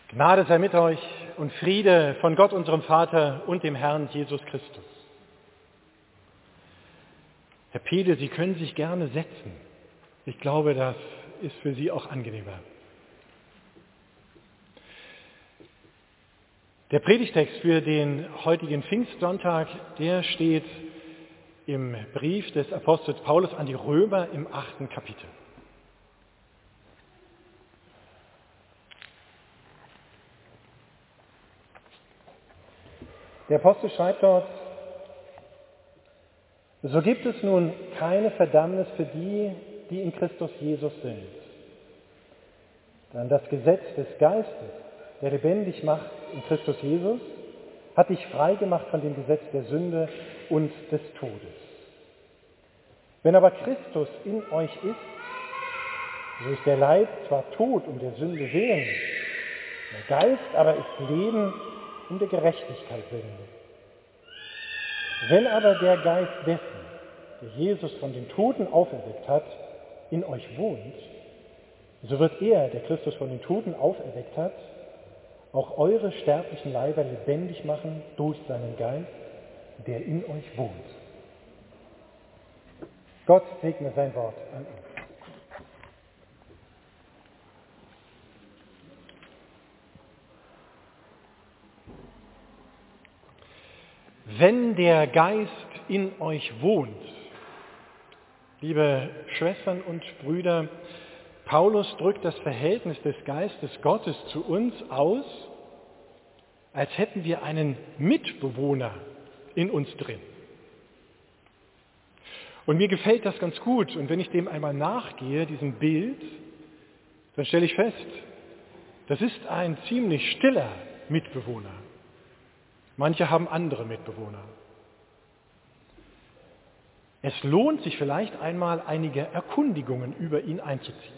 Gnade sei mit euch und Friede von Gott, unserem Vater und dem Herrn Jesus Christus. Herr Pede, Sie können sich gerne setzen. Ich glaube, das ist für Sie auch angenehmer. Der Predigtext für den heutigen Pfingstsonntag, der steht im Brief des Apostels Paulus an die Römer im 8. Kapitel. Der Apostel schreibt dort: So gibt es nun keine Verdammnis für die, die in Christus Jesus sind. Denn das Gesetz des Geistes, der lebendig macht in Christus Jesus, hat dich freigemacht von dem Gesetz der Sünde und des Todes. Wenn aber Christus in euch ist, so ist der Leib zwar tot um der Sünde willen, der Geist aber ist Leben um der Gerechtigkeit willen. Wenn aber der Geist dessen, der Jesus von den Toten auferweckt hat, in euch wohnt, so wird er, der Christus von den Toten auferweckt hat, auch eure sterblichen Leiber lebendig machen durch seinen Geist, der in euch wohnt. Gott segne sein Wort an uns. Wenn der Geist in euch wohnt, liebe Schwestern und Brüder, Paulus drückt das Verhältnis des Geistes Gottes zu uns aus, als hätten wir einen Mitbewohner in uns drin. Und mir gefällt das ganz gut. Und wenn ich dem einmal nachgehe, diesem Bild, dann stelle ich fest, das ist ein ziemlich stiller Mitbewohner. Manche haben andere Mitbewohner. Es lohnt sich vielleicht einmal, einige Erkundigungen über ihn einzuziehen.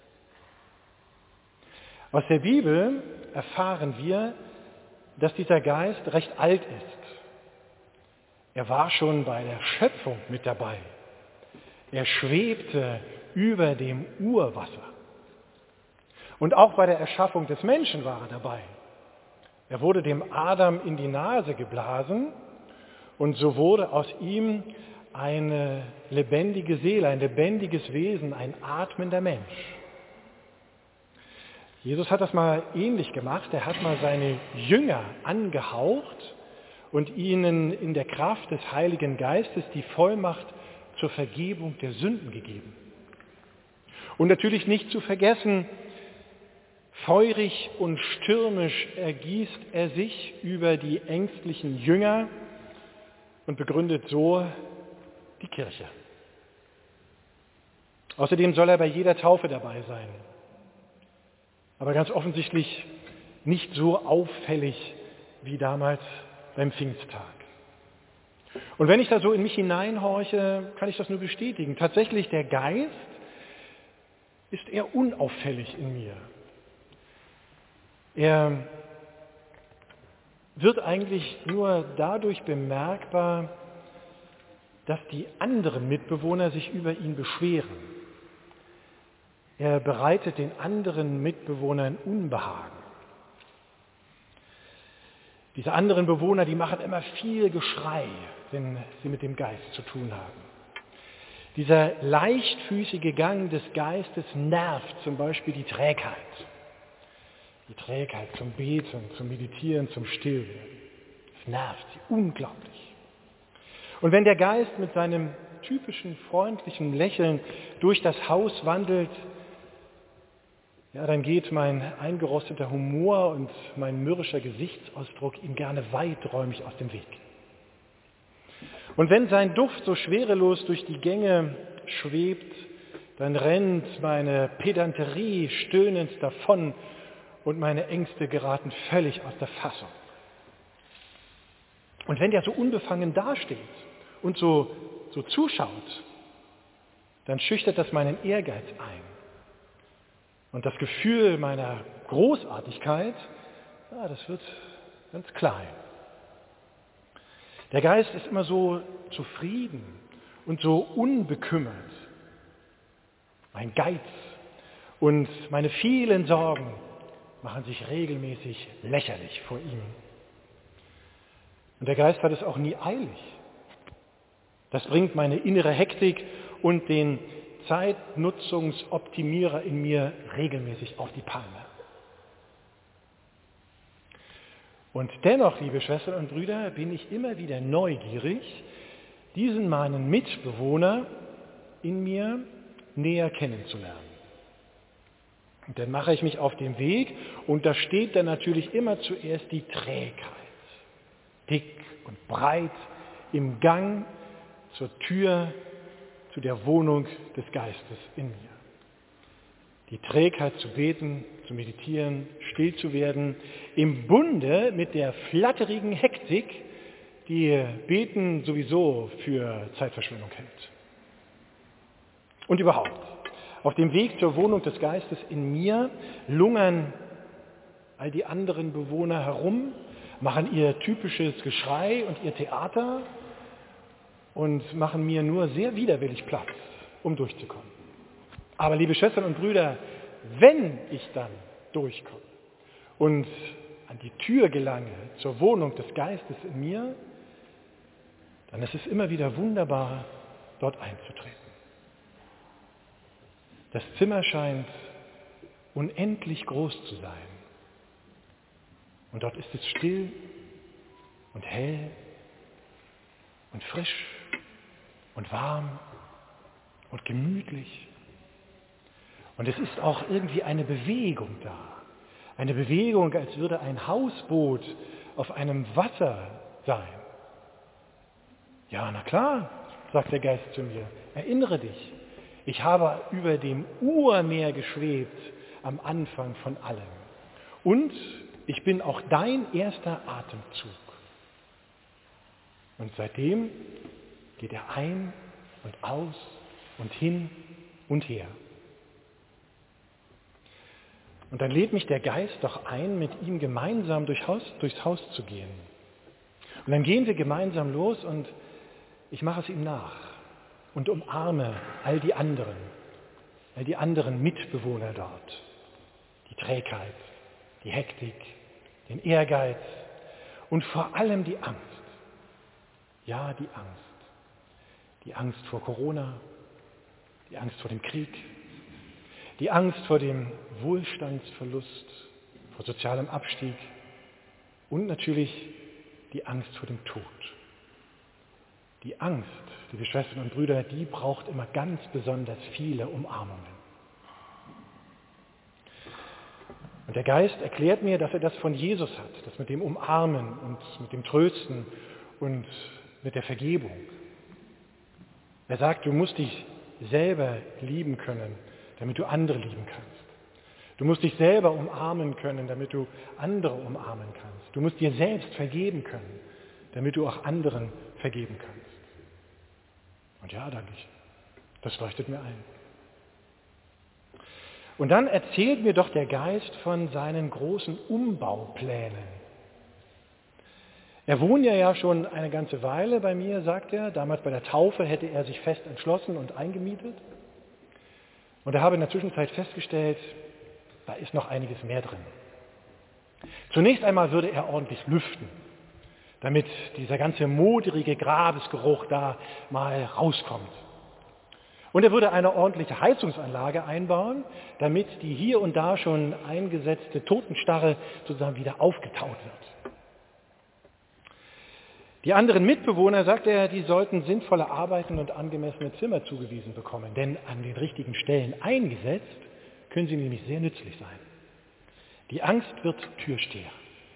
Aus der Bibel erfahren wir, dass dieser Geist recht alt ist. Er war schon bei der Schöpfung mit dabei. Er schwebte über dem Urwasser. Und auch bei der Erschaffung des Menschen war er dabei. Er wurde dem Adam in die Nase geblasen und so wurde aus ihm eine lebendige Seele, ein lebendiges Wesen, ein atmender Mensch. Jesus hat das mal ähnlich gemacht. Er hat mal seine Jünger angehaucht und ihnen in der Kraft des Heiligen Geistes die Vollmacht zur Vergebung der Sünden gegeben. Und natürlich nicht zu vergessen, feurig und stürmisch ergießt er sich über die ängstlichen Jünger und begründet so die Kirche. Außerdem soll er bei jeder Taufe dabei sein. Aber ganz offensichtlich nicht so auffällig wie damals beim Pfingsttag. Und wenn ich da so in mich hineinhorche, kann ich das nur bestätigen. Tatsächlich, der Geist ist eher unauffällig in mir. Er wird eigentlich nur dadurch bemerkbar, dass die anderen Mitbewohner sich über ihn beschweren. Er bereitet den anderen Mitbewohnern Unbehagen. Diese anderen Bewohner, die machen immer viel Geschrei, wenn sie mit dem Geist zu tun haben. Dieser leichtfüßige Gang des Geistes nervt zum Beispiel die Trägheit. Die Trägheit zum Beten, zum Meditieren, zum Stillwerden. Das nervt sie unglaublich. Und wenn der Geist mit seinem typischen freundlichen Lächeln durch das Haus wandelt, ja, dann geht mein eingerosteter Humor und mein mürrischer Gesichtsausdruck ihm gerne weiträumig aus dem Weg. Und wenn sein Duft so schwerelos durch die Gänge schwebt, dann rennt meine Pedanterie stöhnend davon und meine Ängste geraten völlig aus der Fassung. Und wenn der so unbefangen dasteht und so zuschaut, dann schüchtert das meinen Ehrgeiz ein. Und das Gefühl meiner Großartigkeit, ja, das wird ganz klein. Der Geist ist immer so zufrieden und so unbekümmert. Mein Geiz und meine vielen Sorgen, machen sich regelmäßig lächerlich vor ihm. Und der Geist hat es auch nie eilig. Das bringt meine innere Hektik und den Zeitnutzungsoptimierer in mir regelmäßig auf die Palme. Und dennoch, liebe Schwestern und Brüder, bin ich immer wieder neugierig, diesen meinen Mitbewohner in mir näher kennenzulernen. Und dann mache ich mich auf den Weg und da steht dann natürlich immer zuerst die Trägheit. Dick und breit im Gang zur Tür, zu der Wohnung des Geistes in mir. Die Trägheit zu beten, zu meditieren, still zu werden, im Bunde mit der flatterigen Hektik, die Beten sowieso für Zeitverschwendung hält. Und überhaupt, auf dem Weg zur Wohnung des Geistes in mir lungern all die anderen Bewohner herum, machen ihr typisches Geschrei und ihr Theater und machen mir nur sehr widerwillig Platz, um durchzukommen. Aber liebe Schwestern und Brüder, wenn ich dann durchkomme und an die Tür gelange zur Wohnung des Geistes in mir, dann ist es immer wieder wunderbar, dort einzutreten. Das Zimmer scheint unendlich groß zu sein. Und dort ist es still und hell und frisch und warm und gemütlich. Und es ist auch irgendwie eine Bewegung da. Eine Bewegung, als würde ein Hausboot auf einem Wasser sein. Ja, na klar, sagt der Geist zu mir, erinnere dich, ich habe über dem Urmeer geschwebt am Anfang von allem. Und ich bin auch dein erster Atemzug. Und seitdem geht er ein und aus und hin und her. Und dann lädt mich der Geist doch ein, mit ihm gemeinsam durchs Haus zu gehen. Und dann gehen wir gemeinsam los und ich mache es ihm nach und umarme all die anderen Mitbewohner dort. Die Trägheit, die Hektik, den Ehrgeiz und vor allem die Angst. Ja, die Angst. Die Angst vor Corona, die Angst vor dem Krieg, die Angst vor dem Wohlstandsverlust, vor sozialem Abstieg und natürlich die Angst vor dem Tod. Die Angst, liebe Schwestern und Brüder, die braucht immer ganz besonders viele Umarmungen. Und der Geist erklärt mir, dass er das von Jesus hat, das mit dem Umarmen und mit dem Trösten und mit der Vergebung. Er sagt, du musst dich selber lieben können, damit du andere lieben kannst. Du musst dich selber umarmen können, damit du andere umarmen kannst. Du musst dir selbst vergeben können, damit du auch anderen vergeben kannst. Und ja, danke ich. Das leuchtet mir ein. Und dann erzählt mir doch der Geist von seinen großen Umbauplänen. Er wohnt ja schon eine ganze Weile bei mir, sagt er. Damals bei der Taufe hätte er sich fest entschlossen und eingemietet. Und er habe in der Zwischenzeit festgestellt, da ist noch einiges mehr drin. Zunächst einmal würde er ordentlich lüften, damit dieser ganze moderige Grabesgeruch da mal rauskommt. Und er würde eine ordentliche Heizungsanlage einbauen, damit die hier und da schon eingesetzte Totenstarre sozusagen wieder aufgetaut wird. Die anderen Mitbewohner, sagt er, die sollten sinnvolle Arbeiten und angemessene Zimmer zugewiesen bekommen, denn an den richtigen Stellen eingesetzt können sie nämlich sehr nützlich sein. Die Angst wird Türsteher.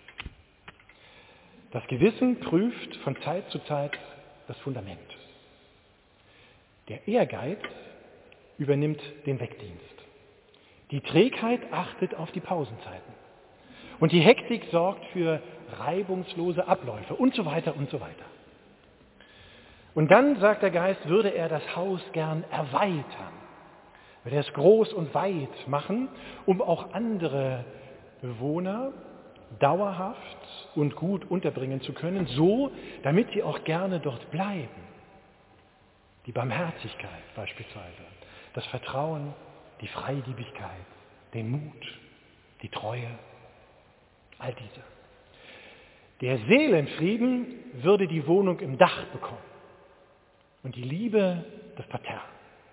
Das Gewissen prüft von Zeit zu Zeit das Fundament. Der Ehrgeiz übernimmt den Wegdienst. Die Trägheit achtet auf die Pausenzeiten. Und die Hektik sorgt für reibungslose Abläufe und so weiter und so weiter. Und dann, sagt der Geist, würde er das Haus gern erweitern. Würde er es groß und weit machen, um auch andere Bewohner dauerhaft und gut unterbringen zu können, so, damit sie auch gerne dort bleiben. Die Barmherzigkeit beispielsweise, das Vertrauen, die Freigebigkeit, den Mut, die Treue all diese. Der Seelenfrieden würde die Wohnung im Dach bekommen und die Liebe das Parterre.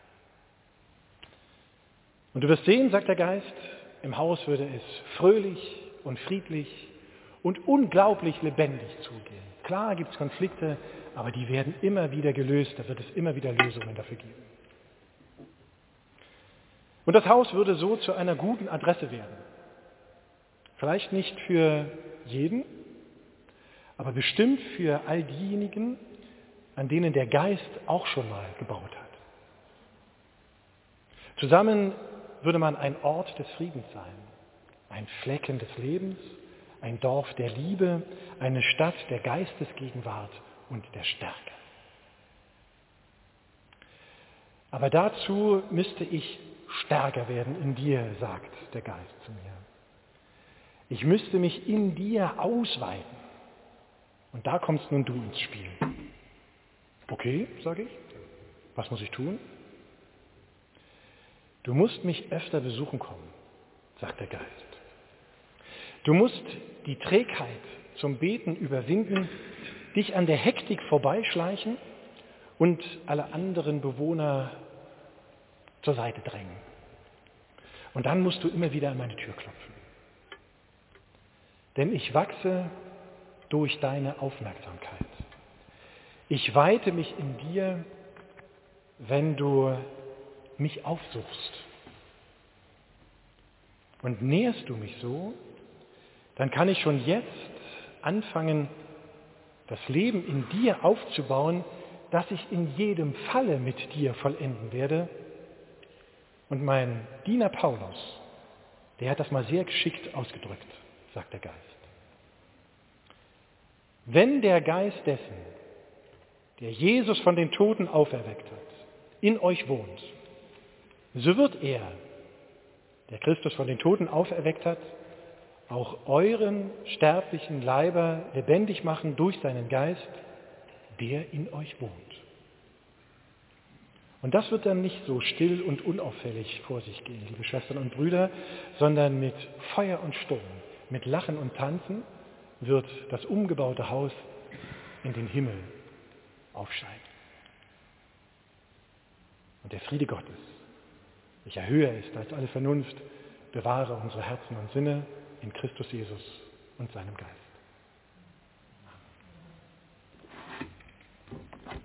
Und du wirst sehen, sagt der Geist, im Haus würde es fröhlich und friedlich und unglaublich lebendig zugehen. Klar gibt es Konflikte, aber die werden immer wieder gelöst, da wird es immer wieder Lösungen dafür geben. Und das Haus würde so zu einer guten Adresse werden. Vielleicht nicht für jeden, aber bestimmt für all diejenigen, an denen der Geist auch schon mal gebaut hat. Zusammen würde man ein Ort des Friedens sein, ein Flecken des Lebens, ein Dorf der Liebe, eine Stadt der Geistesgegenwart und der Stärke. Aber dazu müsste ich stärker werden in dir, sagt der Geist zu mir. Ich müsste mich in dir ausweiten. Und da kommst nun du ins Spiel. Okay, sage ich. Was muss ich tun? Du musst mich öfter besuchen kommen, sagt der Geist. Du musst die Trägheit zum Beten überwinden, dich an der Hektik vorbeischleichen und alle anderen Bewohner zur Seite drängen. Und dann musst du immer wieder an meine Tür klopfen. Denn ich wachse durch deine Aufmerksamkeit. Ich weite mich in dir, wenn du mich aufsuchst. Und näherst du mich so, dann kann ich schon jetzt anfangen, das Leben in dir aufzubauen, das ich in jedem Falle mit dir vollenden werde. Und mein Diener Paulus, der hat das mal sehr geschickt ausgedrückt, sagt der Geist. Wenn der Geist dessen, der Jesus von den Toten auferweckt hat, in euch wohnt, so wird er, der Christus von den Toten auferweckt hat, auch euren sterblichen Leiber lebendig machen durch seinen Geist, der in euch wohnt. Und das wird dann nicht so still und unauffällig vor sich gehen, liebe Schwestern und Brüder, sondern mit Feuer und Sturm, mit Lachen und Tanzen wird das umgebaute Haus in den Himmel aufsteigen. Und der Friede Gottes, welcher höher ist als alle Vernunft, bewahre unsere Herzen und Sinne in Christus Jesus und seinem Geist.